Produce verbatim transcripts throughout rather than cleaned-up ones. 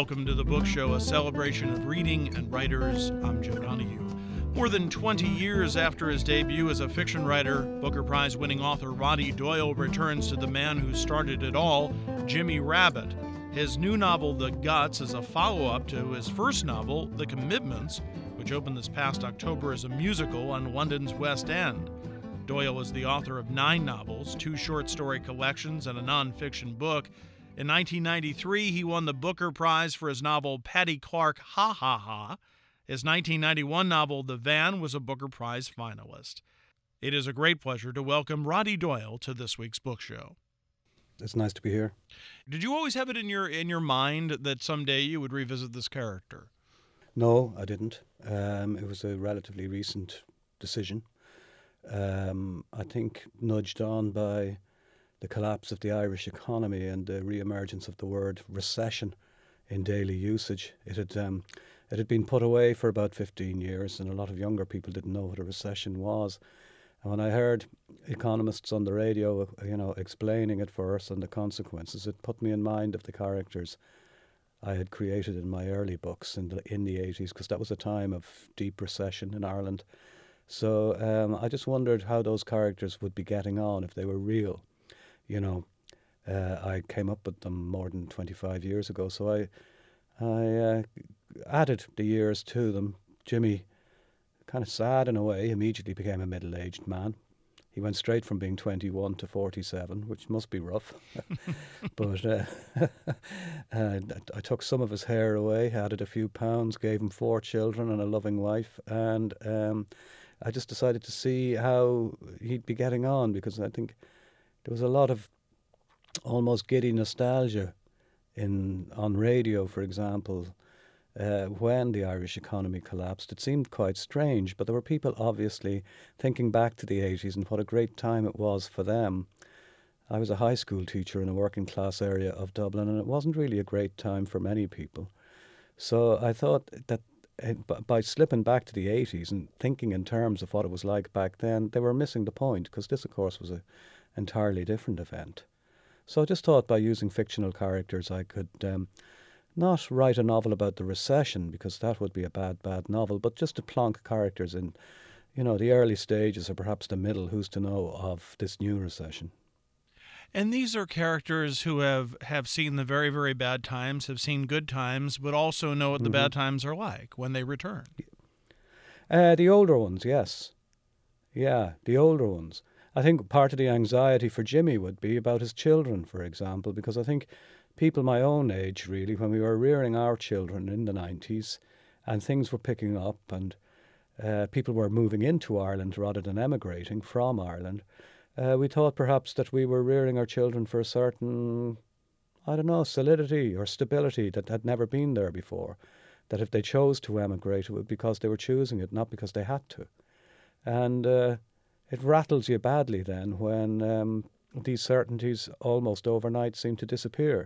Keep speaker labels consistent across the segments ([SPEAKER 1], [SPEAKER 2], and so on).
[SPEAKER 1] Welcome to the Book Show, a celebration of reading and writers. I'm Joe Donahue. More than twenty years after his debut as a fiction writer, Booker Prize-winning author Roddy Doyle returns to the man who started it all, Jimmy Rabbit. His new novel, The Guts, is a follow-up to his first novel, The Commitments, which opened this past October as a musical on London's West End. Doyle is the author of nine novels, two short story collections, and a nonfiction book. In nineteen ninety-three, he won the Booker Prize for his novel Patty Clark, Ha Ha Ha. His nineteen ninety-one novel, The Van, was a Booker Prize finalist. It is a great pleasure to welcome Roddy Doyle to this week's Book Show.
[SPEAKER 2] It's nice to be here.
[SPEAKER 1] Did you always have it in your in your mind that someday you would revisit this character?
[SPEAKER 2] No, I didn't. Um, it was a relatively recent decision. Um, I think nudged on by the collapse of the Irish economy and the re-emergence of the word recession in daily usage. It had um, it had been put away for about fifteen years, and a lot of younger people didn't know what a recession was. And when I heard economists on the radio, you know, explaining it for us and the consequences, it put me in mind of the characters I had created in my early books in the in the eighties, because that was a time of deep recession in Ireland. So um, I just wondered how those characters would be getting on if they were real. You know, uh, I came up with them more than twenty-five years ago, so I I uh, added the years to them. Jimmy, kind of sad in a way, immediately became a middle-aged man. He went straight from being twenty-one to forty-seven, which must be rough. But uh, uh, I took some of his hair away, added a few pounds, gave him four children and a loving wife, and um, I just decided to see how he'd be getting on, because I think there was a lot of almost giddy nostalgia in on radio, for example, uh, when the Irish economy collapsed. It seemed quite strange, but there were people obviously thinking back to the eighties and what a great time it was for them. I was a high school teacher in a working class area of Dublin, and it wasn't really a great time for many people. So I thought that by slipping back to the eighties and thinking in terms of what it was like back then, they were missing the point, because this, of course, was a entirely different event. So I just thought by using fictional characters I could um, not write a novel about the recession, because that would be a bad, bad novel, but just to plonk characters in, you know, the early stages or perhaps the middle, who's to know, of this new recession.
[SPEAKER 1] And these are characters who have, have seen the very, very bad times, have seen good times, but also know what the
[SPEAKER 2] Mm-hmm.
[SPEAKER 1] bad times are like when they return.
[SPEAKER 2] Uh, the older ones, yes. Yeah, the older ones. I think part of the anxiety for Jimmy would be about his children, for example, because I think people my own age, really, when we were rearing our children in the nineties and things were picking up and uh, people were moving into Ireland rather than emigrating from Ireland, uh, we thought perhaps that we were rearing our children for a certain, I don't know, solidity or stability that had never been there before. That if they chose to emigrate, it would be because they were choosing it, not because they had to. And uh, it rattles you badly then when um, these certainties almost overnight seem to disappear.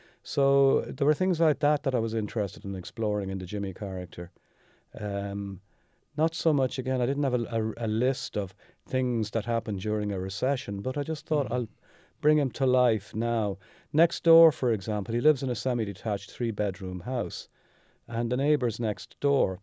[SPEAKER 2] So there were things like that that I was interested in exploring in the Jimmy character. Um, not so much, again, I didn't have a, a, a list of things that happened during a recession, but I just thought mm. I'll bring him to life now. Next door, for example, he lives in a semi-detached three-bedroom house, and the neighbours next door,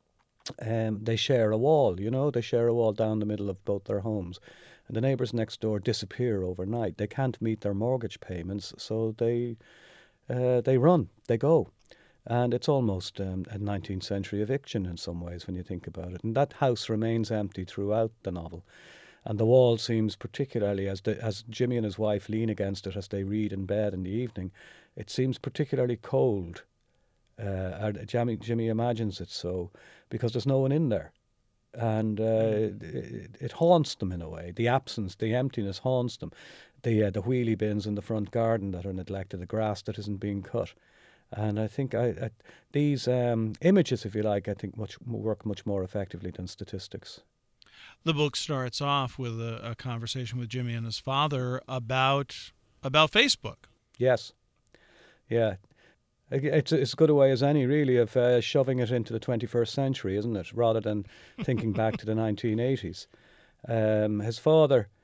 [SPEAKER 2] Um, they share a wall, you know, they share a wall down the middle of both their homes. And the neighbours next door disappear overnight. They can't meet their mortgage payments, so they uh, they run, they go. And it's almost um, a nineteenth century eviction in some ways when you think about it. And that house remains empty throughout the novel. And the wall seems particularly, as the, as Jimmy and his wife lean against it as they read in bed in the evening, it seems particularly cold. Uh, Jimmy, Jimmy imagines it so, because there's no one in there. And uh, it, it haunts them in a way. The absence, the emptiness haunts them. The uh, the wheelie bins in the front garden that are neglected, the grass that isn't being cut. And I think I, I, these um, images, if you like, I think much work much more effectively than statistics.
[SPEAKER 1] The book starts off with a, a conversation with Jimmy and his father about about Facebook.
[SPEAKER 2] Yes. Yeah. It's it's as good a way as any, really, of uh, shoving it into the twenty-first century, isn't it? Rather than thinking back to the nineteen eighties. Um, his father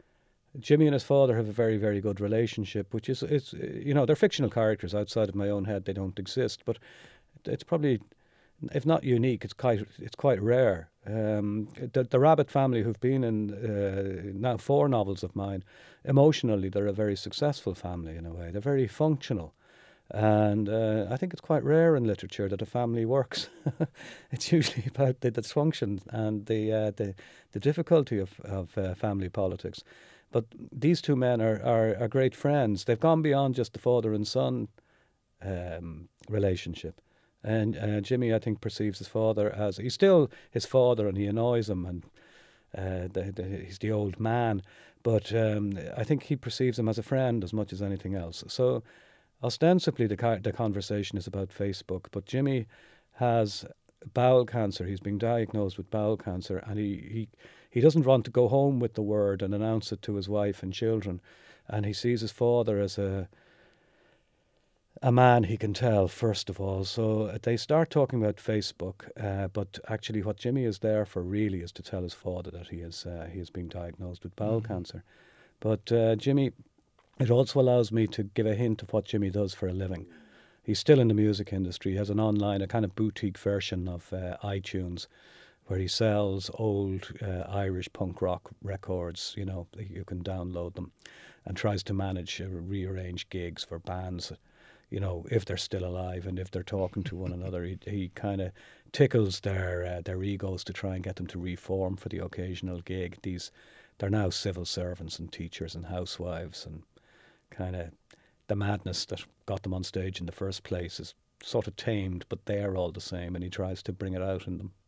[SPEAKER 2] Jimmy and his father have a very, very good relationship, which is, it's, you know, they're fictional characters outside of my own head. They don't exist, but it's probably, if not unique, it's quite, it's quite rare. Um, the, the Rabbit family, who've been in uh, now four novels of mine, emotionally, they're a very successful family in a way. They're very functional. And uh, I think it's quite rare in literature that a family works. It's usually about the dysfunction and the uh, the, the difficulty of, of uh, family politics. But these two men are, are, are great friends. They've gone beyond just the father and son um, relationship. And uh, Jimmy, I think, perceives his father as, he's still his father and he annoys him, and uh, the, the, he's the old man. But um, I think he perceives him as a friend as much as anything else. So ostensibly, the, car- the conversation is about Facebook, but Jimmy has bowel cancer. He's been diagnosed with bowel cancer, and he, he, he doesn't want to go home with the word and announce it to his wife and children. And he sees his father as a a man he can tell, first of all. So they start talking about Facebook, uh, but actually what Jimmy is there for really is to tell his father that he is uh, he has been diagnosed with bowel mm-hmm. cancer. But uh, Jimmy... It also allows me to give a hint of what Jimmy does for a living. He's still in the music industry. He has an online, a kind of boutique version of uh, iTunes, where he sells old uh, Irish punk rock records. You know, you can download them, and tries to manage, uh, rearrange gigs for bands, you know, if they're still alive and if they're talking to one another. He, he kind of tickles their uh, their egos to try and get them to reform for the occasional gig. These, they're now civil servants and teachers and housewives, and kind of the madness that got them on stage in the first place is sort of tamed, but they're all the same, and he tries to bring it out in them.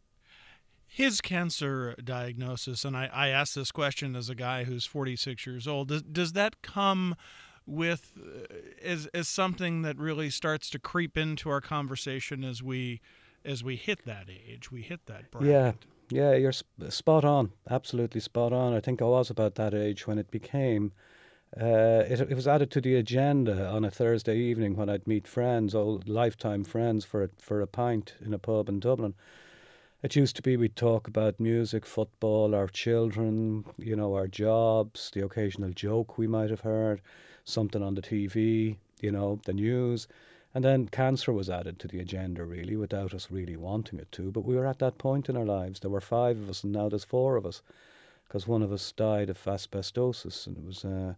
[SPEAKER 1] His cancer diagnosis, and I, I ask this question as a guy who's forty-six years old, does, does that come with uh, as, as something that really starts to creep into our conversation as we as we hit that age, we hit that bracket?
[SPEAKER 2] Yeah, yeah, you're sp- spot on, absolutely spot on. I think I was about that age when it became... Uh, it, it was added to the agenda on a Thursday evening when I'd meet friends, old lifetime friends, for a, for a pint in a pub in Dublin. It used to be we'd talk about music, football, our children, you know, our jobs, the occasional joke we might have heard, something on the T V, you know, the news. And then cancer was added to the agenda, really, without us really wanting it to. But we were at that point in our lives. There were five of us, and now there's four of us, because one of us died of asbestosis, and it was... Uh,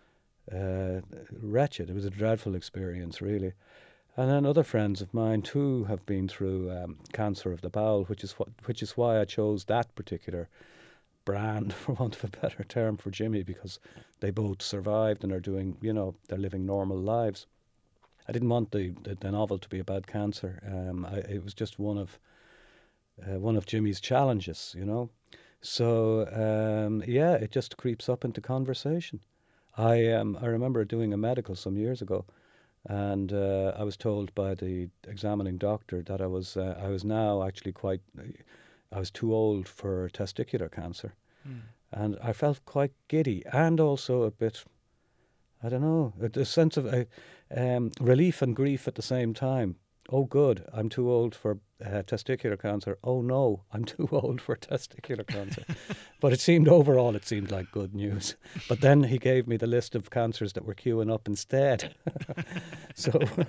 [SPEAKER 2] Uh, wretched. It was a dreadful experience, really. And then other friends of mine too have been through um, cancer of the bowel, which is what, which is why I chose that particular brand, for want of a better term, for Jimmy, because they both survived and are doing, you know, they're living normal lives. I didn't want the the, the novel to be about cancer. Um, I, it was just one of uh, one of Jimmy's challenges, you know. So um, yeah, it just creeps up into conversation. I um I remember doing a medical some years ago, and uh, I was told by the examining doctor that I was uh, I was now actually quite I was too old for testicular cancer, mm. and I felt quite giddy and also a bit, I don't know, a, a sense of uh, um, relief and grief at the same time. Oh, good, I'm too old for uh, testicular cancer. Oh no, I'm too old for testicular cancer. But it seemed, overall, it seemed like good news. But then he gave me the list of cancers that were queuing up instead. So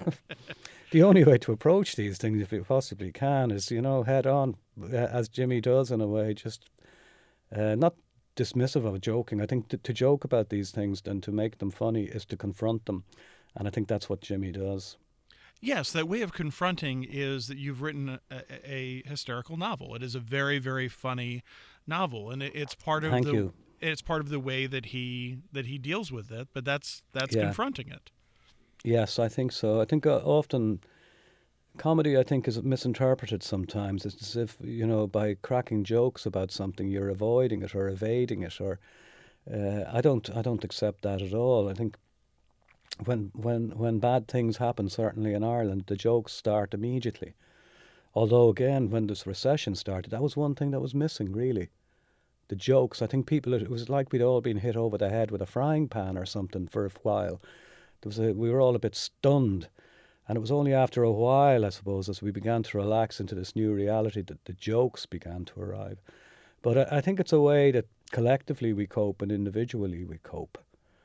[SPEAKER 2] the only way to approach these things, if you possibly can, is, you know, head on, uh, as Jimmy does in a way, just uh, not dismissive of joking. I think to, to joke about these things and to make them funny is to confront them. And I think that's what Jimmy does.
[SPEAKER 1] Yes, that way of confronting is that you've written a, a hysterical novel. It is a very, very funny novel, and it, it's part of
[SPEAKER 2] Thank
[SPEAKER 1] the
[SPEAKER 2] you.
[SPEAKER 1] it's part of the way that he that he deals with it. But that's that's
[SPEAKER 2] yeah.
[SPEAKER 1] confronting it.
[SPEAKER 2] Yes, I think so. I think uh, often comedy, I think, is misinterpreted sometimes. It's as if, you know, by cracking jokes about something, you're avoiding it or evading it. Or uh, I don't I don't accept that at all. I think. When when when bad things happen, certainly in Ireland, the jokes start immediately. Although, again, when this recession started, that was one thing that was missing, really. The jokes. I think people, it was like we'd all been hit over the head with a frying pan or something for a while. There was a, we were all a bit stunned. And it was only after a while, I suppose, as we began to relax into this new reality, that the jokes began to arrive. But I, I think it's a way that collectively we cope and individually we cope.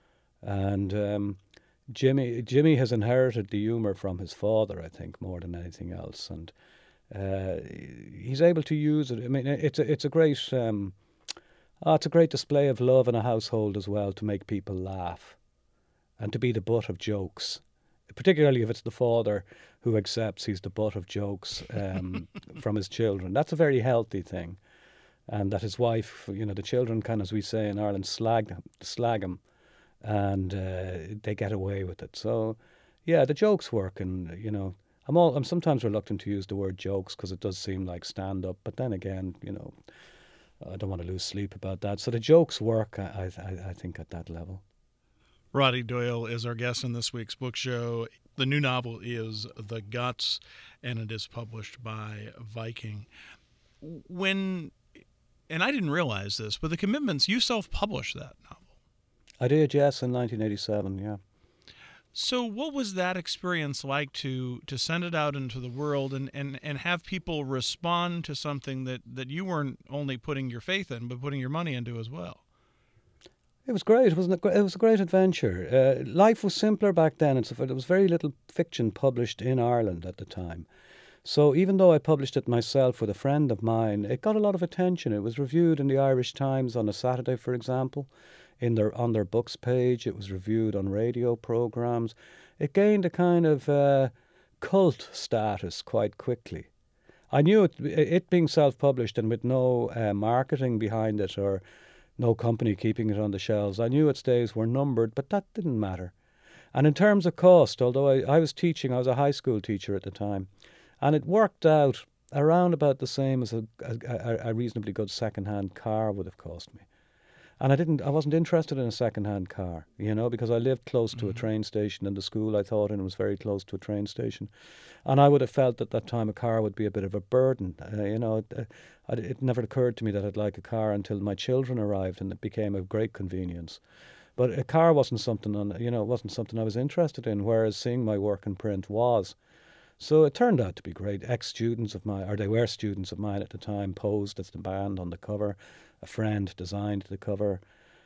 [SPEAKER 2] And um, Jimmy Jimmy has inherited the humour from his father, I think, more than anything else, and uh, he's able to use it. I mean, it's a it's a great um, oh, it's a great display of love in a household as well, to make people laugh and to be the butt of jokes, particularly if it's the father who accepts he's the butt of jokes um, from his children. That's a very healthy thing, and that his wife, you know, the children can, as we say in Ireland, slag slag him. And uh, they get away with it. So, yeah, the jokes work, and you know, I'm all I'm sometimes reluctant to use the word jokes because it does seem like stand up. But then again, you know, I don't want to lose sleep about that. So the jokes work, I I, I think, at that level.
[SPEAKER 1] Roddy Doyle is our guest in this week's book show. The new novel is The Guts, and it is published by Viking. When, and I didn't realize this, but the Commitments, you self-published that novel.
[SPEAKER 2] I did, yes, in nineteen eighty-seven, yeah.
[SPEAKER 1] So what was that experience like to, to send it out into the world and, and, and have people respond to something that, that you weren't only putting your faith in, but putting your money into as well?
[SPEAKER 2] It was great. It was, it was a great adventure. Uh, life was simpler back then, and so there was very little fiction published in Ireland at the time. So even though I published it myself with a friend of mine, it got a lot of attention. It was reviewed in the Irish Times on a Saturday, for example. In their on their books page, it was reviewed on radio programs. It gained a kind of uh, cult status quite quickly. I knew it, it being self-published and with no uh, marketing behind it or no company keeping it on the shelves. I knew its days were numbered, but that didn't matter. And in terms of cost, although I, I was teaching, I was a high school teacher at the time, and it worked out around about the same as a, a, a reasonably good second-hand car would have cost me. And I didn't. I wasn't interested in a second-hand car, you know, because I lived close to a train station, and the school I taught in was very close to a train station, and I would have felt at that time a car would be a bit of a burden. Uh, you know, it, uh, it never occurred to me that I'd like a car until my children arrived, and it became a great convenience. But a car wasn't something, on, you know, it wasn't something I was interested in. Whereas seeing my work in print was. So it turned out to be great. Ex-students of mine, or they were students of mine at the time, posed as the band on the cover. A friend designed the cover.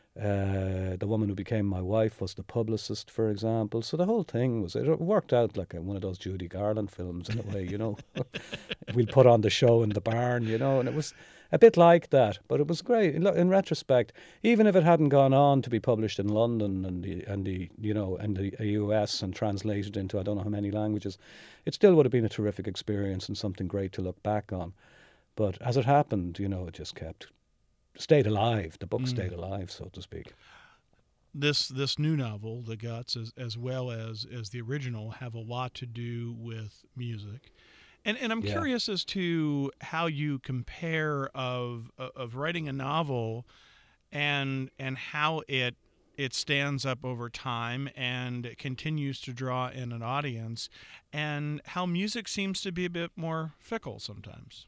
[SPEAKER 2] Uh, the woman who became my wife was the publicist, for example. So the whole thing was, it worked out like a, one of those Judy Garland films in a way, you know. We'll put on the show in the barn, you know, and it was a bit like that. But it was great. In, in retrospect, even if it hadn't gone on to be published in London and the, and the you know, and the U S and translated into I don't know how many languages, it still would have been a terrific experience and something great to look back on. But as it happened, you know, it just kept... stayed alive. The book mm. stayed alive, so to speak.
[SPEAKER 1] This this new novel, The Guts, as, as well as, as the original, have a lot to do with music. And and I'm yeah. curious as to how you compare of of writing a novel and and how it it stands up over time and it continues to draw in an audience, and how music seems to be a bit more fickle sometimes.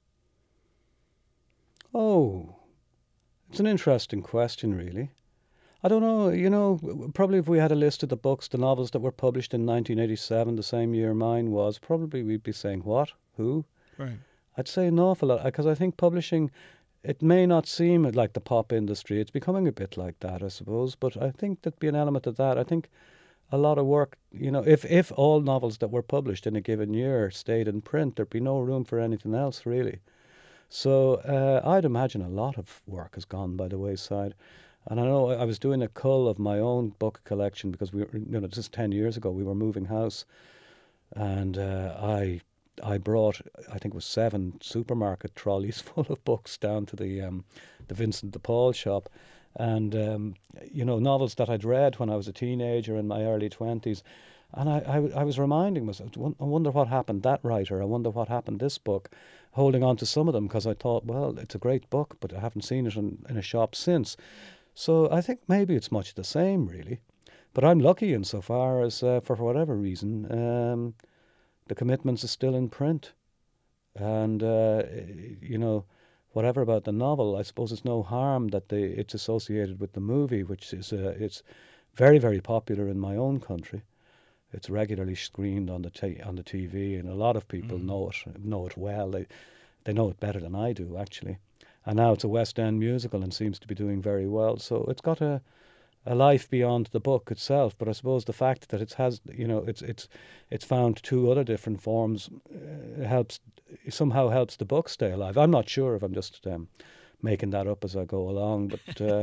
[SPEAKER 2] Oh, it's an interesting question, really. I don't know, you know, probably if we had a list of the books, the novels that were published in nineteen eighty-seven, the same year mine was, probably we'd be saying, what? Who?
[SPEAKER 1] Right.
[SPEAKER 2] I'd say an awful lot, because I think publishing, it may not seem like the pop industry. It's becoming a bit like that, I suppose, but I think there'd be an element of that. I think a lot of work, you know, if, if all novels that were published in a given year stayed in print, there'd be no room for anything else, really. So uh, I'd imagine a lot of work has gone by the wayside. And I know I was doing a cull of my own book collection because we were, you know, just ten years ago we were moving house, and uh, I I brought, I think it was seven supermarket trolleys full of books down to the um, the Vincent de Paul shop, and um, you know, novels that I'd read when I was a teenager in my early twenties. And I, I, I was reminding myself, I wonder what happened that writer, I wonder what happened this book, holding on to some of them because I thought, well, it's a great book, but I haven't seen it in, in a shop since. So I think maybe it's much the same, really. But I'm lucky insofar as, uh, for whatever reason, um, the Commitments is still in print. And, uh, you know, whatever about the novel, I suppose it's no harm that they, it's associated with the movie, which is uh, it's very, very popular in my own country. It's regularly screened on the t- on the T V, and a lot of people mm. know it know it well. They they know it better than I do, actually. and now it's a West End musical and seems to be doing very well. So it's got a a life beyond the book itself. But I suppose the fact that it has, you know, it's it's it's found two other different forms uh, helps somehow helps the book stay alive. I'm not sure if I'm just um, making that up as I go along, but uh,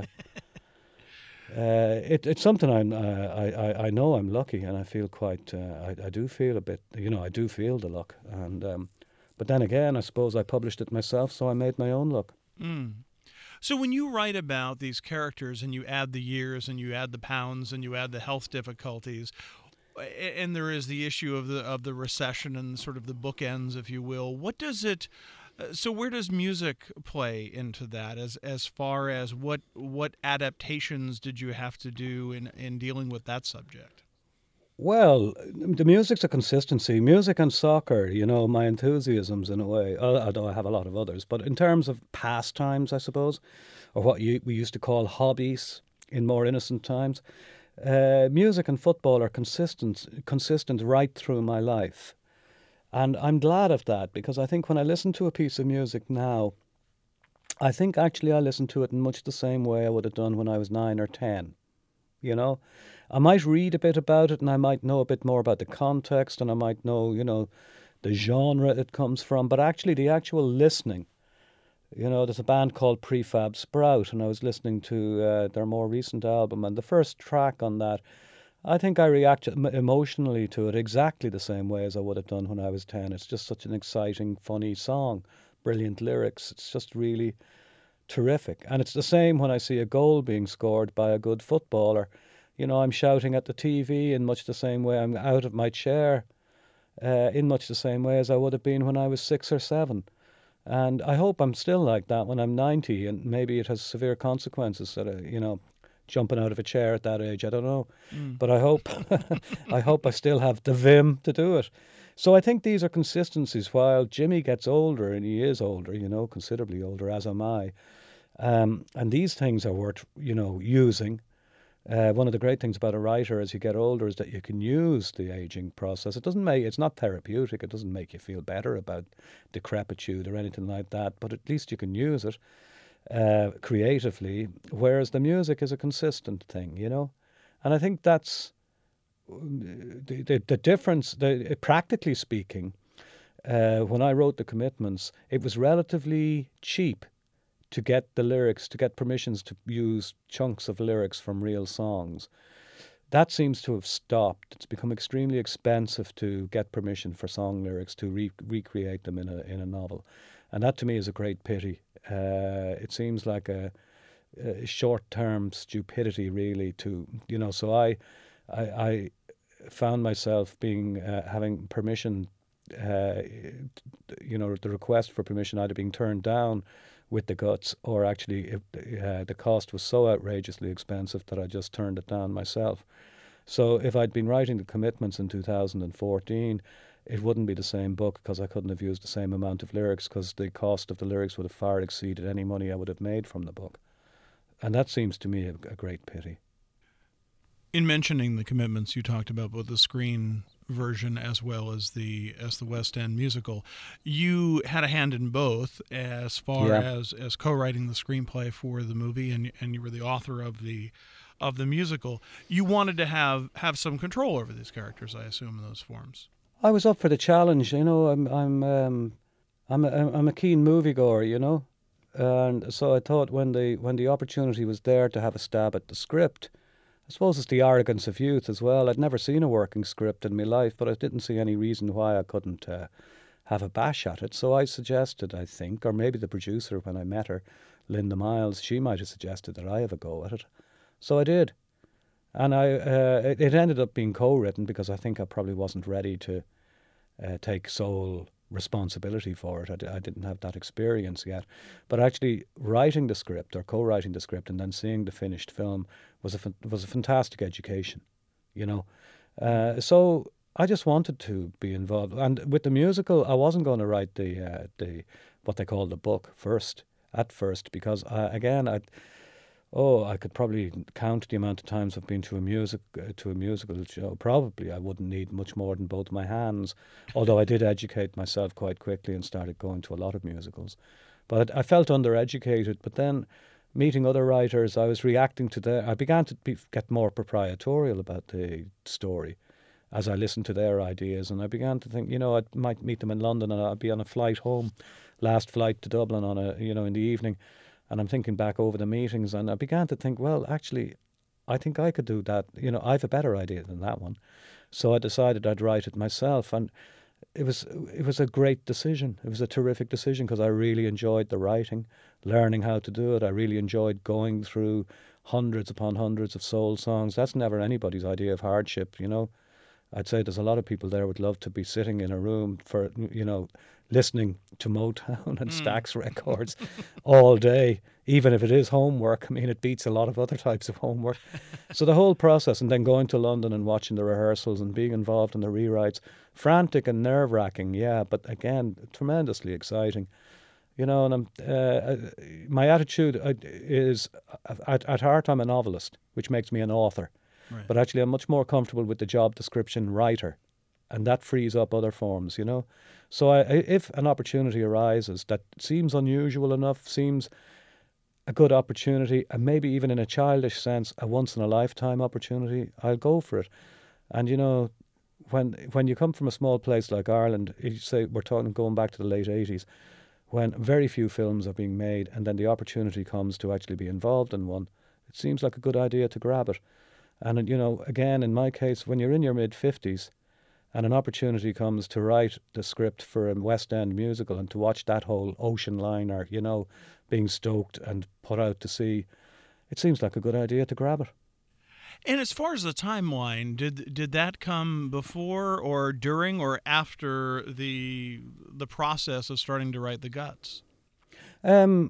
[SPEAKER 2] uh, it, it's something I'm, uh, I, I I know I'm lucky, and I feel quite. Uh, I I do feel a bit. You know, I do feel the luck, and um, but then again, I suppose I published it myself, so I made my own luck.
[SPEAKER 1] Mm. So when you write about these characters and you add the years and you add the pounds and you add the health difficulties, and there is the issue of the of the recession and sort of the bookends, if you will, what does it? Uh, so where does music play into that? As as far as what what adaptations did you have to do in in dealing with that subject?
[SPEAKER 2] Well, the music's a consistency. Music and soccer, you know, my enthusiasms in a way, al- although I have a lot of others. But in terms of pastimes, I suppose, or what you, we used to call hobbies in more innocent times, uh, music and football are consistent, consistent right through my life. And I'm glad of that because I think when I listen to a piece of music now, I think actually I listen to it in much the same way I would have done when I was nine or ten. You know, I might read a bit about it and I might know a bit more about the context and I might know, you know, the genre it comes from, but actually the actual listening, you know, there's a band called Prefab Sprout and I was listening to uh, their more recent album, and the first track on that, I think I reacted em- emotionally to it exactly the same way as I would have done when I was ten. It's just such an exciting, funny song, brilliant lyrics. It's just really terrific. And it's the same when I see a goal being scored by a good footballer. You know, I'm shouting at the T V in much the same way. I'm out of my chair uh, in much the same way as I would have been when I was six or seven. And I hope I'm still like that when I'm ninety, and maybe it has severe consequences that, uh, you know, jumping out of a chair at that age. I don't know.
[SPEAKER 1] Mm.
[SPEAKER 2] But I hope, I hope I still have the vim to do it. So I think these are consistencies. While Jimmy gets older, and he is older, you know, considerably older, as am I, um, and these things are worth, you know, using. Uh, one of the great things about a writer as you get older is that you can use the aging process. It doesn't make it's not therapeutic. It doesn't make you feel better about decrepitude or anything like that. But at least you can use it uh, creatively. Whereas the music is a consistent thing, you know. And I think that's the the, the difference. The, practically speaking, uh, when I wrote the commitments, it was relatively cheap to get the lyrics, to get permissions to use chunks of lyrics from real songs. That seems to have stopped. It's become extremely expensive to get permission for song lyrics to re- recreate them in a in a novel, and that to me is a great pity. Uh, it seems like a, a short-term stupidity, really. To you know, so I, I, I found myself being uh, having permission. Uh, you know, the request for permission either being turned down with the guts, or actually if, uh, the cost was so outrageously expensive that I just turned it down myself. So if I'd been writing the commitments in two thousand fourteen, it wouldn't be the same book because I couldn't have used the same amount of lyrics because the cost of the lyrics would have far exceeded any money I would have made from the book. And that seems to me a, a great pity.
[SPEAKER 1] In mentioning the commitments, you talked about both the screen version as well as the as the West End musical. You had a hand in both as far
[SPEAKER 2] Yeah.
[SPEAKER 1] as as co-writing the screenplay for the movie, and and you were the author of the of the musical. You wanted to have have some control over these characters, I assume, in those forms.
[SPEAKER 2] I was up for the challenge, you know. I'm I'm um, I'm a, I'm a keen moviegoer, you know, and so I thought when the when the opportunity was there to have a stab at the script, I suppose it's the arrogance of youth as well. I'd never seen a working script in my life, but I didn't see any reason why I couldn't uh, have a bash at it. So I suggested, I think, or maybe the producer when I met her, Linda Miles, she might have suggested that I have a go at it. So I did. And I uh, it, it ended up being co-written because I think I probably wasn't ready to uh, take sole responsibility for it. I, d- I didn't have that experience yet. But actually writing the script or co-writing the script and then seeing the finished film was a, fan- was a fantastic education, you know. Uh, so I just wanted to be involved. And with the musical, I wasn't going to write the, uh, the what they call the book first, at first, because, I, again, I Oh, I could probably count the amount of times I've been to a music uh, to a musical show. Probably I wouldn't need much more than both my hands. Although I did educate myself quite quickly and started going to a lot of musicals. But I felt undereducated. But then meeting other writers, I was reacting to their, I began to be, get more proprietorial about the story as I listened to their ideas. And I began to think, you know, I might meet them in London and I'd be on a flight home, last flight to Dublin on a, you know, in the evening. And I'm thinking back over the meetings and I began to think, well, actually, I think I could do that. You know, I have a better idea than that one. So I decided I'd write it myself. And it was it was a great decision. It was a terrific decision because I really enjoyed the writing, learning how to do it. I really enjoyed going through hundreds upon hundreds of soul songs. That's never anybody's idea of hardship, you know. I'd say there's a lot of people there would love to be sitting in a room for, you know, listening to Motown and mm. Stax records all day, even if it is homework. I mean, it beats a lot of other types of homework. So the whole process, and then going to London and watching the rehearsals and being involved in the rewrites, frantic and nerve-wracking, yeah, but again, tremendously exciting. You know, and I'm, uh, my attitude is, at, at heart, I'm a novelist, which makes me an author. Right. But actually, I'm much more comfortable with the job description writer, and that frees up other forms, you know. So I, if an opportunity arises that seems unusual enough, seems a good opportunity, and maybe even in a childish sense, a once-in-a-lifetime opportunity, I'll go for it. And, you know, when when you come from a small place like Ireland, you say we're talking going back to the late eighties, when very few films are being made, and then the opportunity comes to actually be involved in one, it seems like a good idea to grab it. And, you know, again, in my case, when you're in your mid-fifties and an opportunity comes to write the script for a West End musical and to watch that whole ocean liner, you know, being stoked and put out to sea, it seems like a good idea to grab it.
[SPEAKER 1] And as far as the timeline, did did that come before or during or after the the process of starting to write The Guts?
[SPEAKER 2] Um...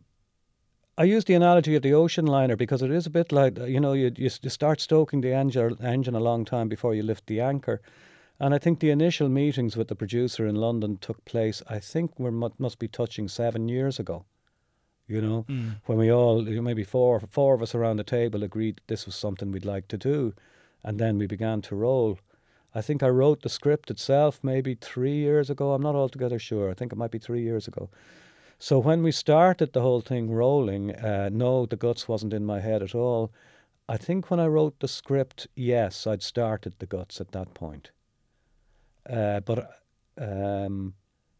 [SPEAKER 2] I use the analogy of the ocean liner because it is a bit like, you know, you, you start stoking the engine, engine a long time before you lift the anchor. And I think the initial meetings with the producer in London took place, I think we must be touching seven years ago, you know, mm. when we all, maybe four, four of us around the table agreed this was something we'd like to do. And then we began to roll. I think I wrote the script itself maybe three years ago. I'm not altogether sure. I think it might be three years ago. So when we started the whole thing rolling, uh, no, The Guts wasn't in my head at all. I think when I wrote the script, yes, I'd started The Guts at that point. Uh, but um,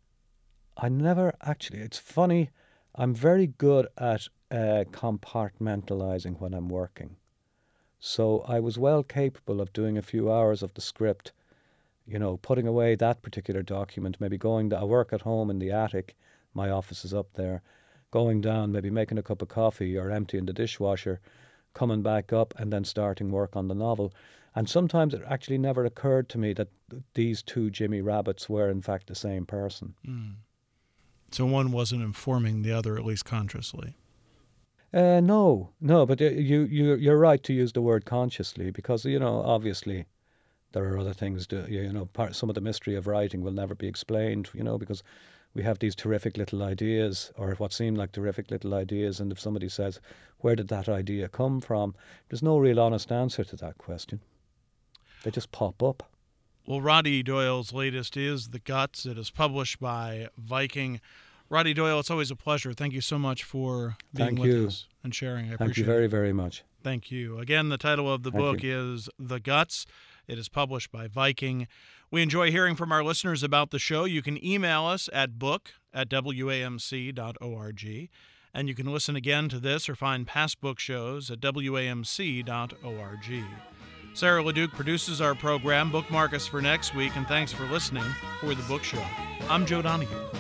[SPEAKER 2] I never actually, it's funny, I'm very good at uh, compartmentalizing when I'm working. So I was well capable of doing a few hours of the script, you know, putting away that particular document, maybe going, to, I work at home in the attic, my office is up there, going down, maybe making a cup of coffee or emptying the dishwasher, coming back up and then starting work on the novel. And sometimes it actually never occurred to me that these two Jimmy Rabbits were in fact the same person.
[SPEAKER 1] Mm. So one wasn't informing the other, at least consciously.
[SPEAKER 2] Uh, no, no, but you, you, you're right to use the word consciously because, you know, obviously there are other things, to, you know, part, some of the mystery of writing will never be explained, you know, because we have these terrific little ideas, or what seem like terrific little ideas, and if somebody says, where did that idea come from? There's no real honest answer to that question. They just pop up.
[SPEAKER 1] Well, Roddy Doyle's latest is The Guts. It is published by Viking. Roddy Doyle, it's always a pleasure. Thank you so much for being
[SPEAKER 2] Thank
[SPEAKER 1] with
[SPEAKER 2] you.
[SPEAKER 1] us and sharing. I
[SPEAKER 2] Thank
[SPEAKER 1] appreciate
[SPEAKER 2] you very,
[SPEAKER 1] it.
[SPEAKER 2] very much.
[SPEAKER 1] Thank you. Again, the title of the
[SPEAKER 2] Thank
[SPEAKER 1] book
[SPEAKER 2] you.
[SPEAKER 1] is The Guts. It is published by Viking. We enjoy hearing from our listeners about the show. You can email us at book at w a m c dot org. And you can listen again to this or find past book shows at w a m c dot org. Sarah LeDuc produces our program. Bookmark us for next week, and thanks for listening for The Book Show. I'm Joe Donahue.